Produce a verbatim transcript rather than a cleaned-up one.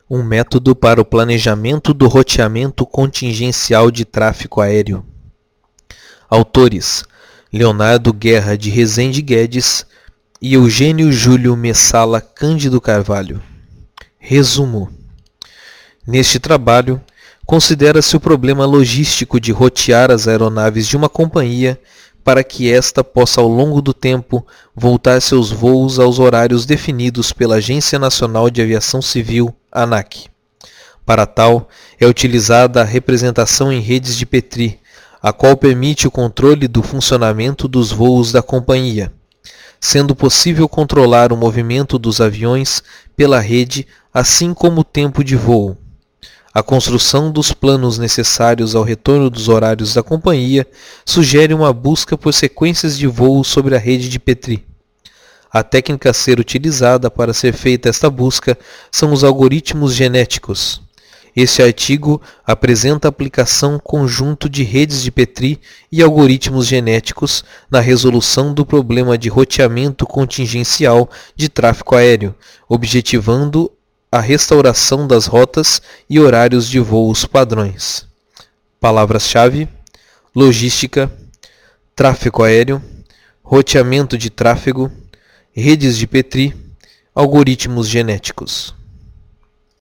Um método para o planejamento do roteamento contingencial de tráfego aéreo. Autores: Leonardo Guerra de Rezende Guedes e Eugênio Júlio Messala Cândido Carvalho. Resumo: neste trabalho, considera-se o problema logístico de rotear as aeronaves de uma companhia para que esta possa ao longo do tempo voltar seus voos aos horários definidos pela Agência Nacional de Aviação Civil, ANAC. Para tal, é utilizada a representação em redes de Petri, a qual permite o controle do funcionamento dos voos da companhia, sendo possível controlar o movimento dos aviões pela rede, assim como o tempo de voo. A construção dos planos necessários ao retorno dos horários da companhia sugere uma busca por sequências de voos sobre a rede de Petri. A técnica a ser utilizada para ser feita esta busca são os algoritmos genéticos. Este artigo apresenta a aplicação conjunto de redes de Petri e algoritmos genéticos na resolução do problema de roteamento contingencial de tráfego aéreo, objetivando a restauração das rotas e horários de voos padrões. Palavras-chave: logística, tráfego aéreo, roteamento de tráfego, redes de Petri, algoritmos genéticos.